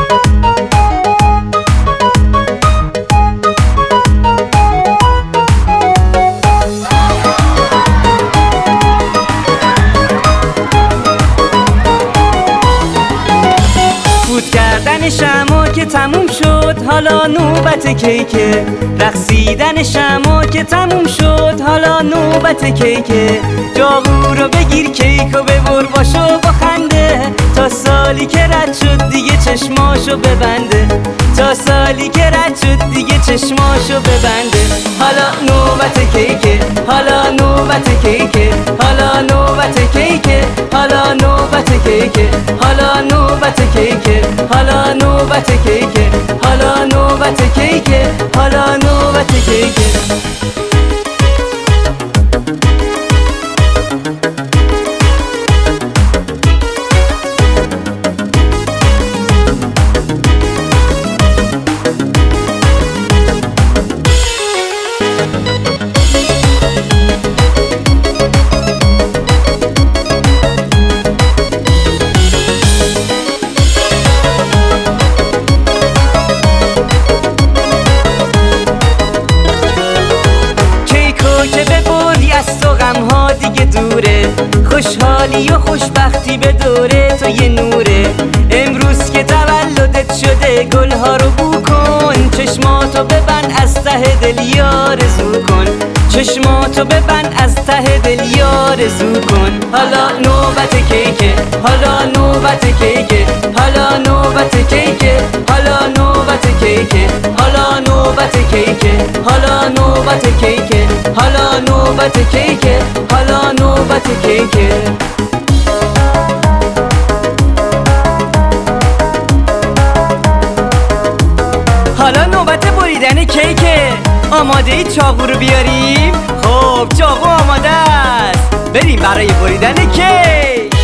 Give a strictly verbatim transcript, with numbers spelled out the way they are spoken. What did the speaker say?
کردن شمع که تموم شد حالا نوبت کیکه، رقصیدن شمع که تموم شد حالا نوبت کیکه. جاغو رو بگیر کیکو ببر باشو با خنده، تا سالی که رد شد دیگه چشماشو ببنده، تا سالی که رد شد دیگه چشماشو ببنده. حالا نوبت کیکه، حالا نوبت کیکه، حالا نوبت کیکه، حالا نوبت کیکه، حالا نوبت کیکه، حالا نوبت کیکه، حالا نوبت کیکه، حالا نوبت کیکه. غم‌ها دیگه دوره، خوشحالی و خوشبختی به دوره تو یه نوره. امروز که تولدت شده گلها رو بو کن، چشماتو ببند از ته دل آرزو کن، چشماتو ببند از ته دل آرزو کن. حالا نوبت کیکه، حالا نوبت کیکه، حالا نوبت کیکه، حالا نوبت کیکه، حالا نوبت کیکه، حالا نوبت کیکه، حالا نوبت کیکه، حالا نوبت کیکه. حالا نوبت بریدن کیکه. آماده ای چاقو رو بیاریم؟ خب چاقو آماده است، بریم برای بریدن کیک.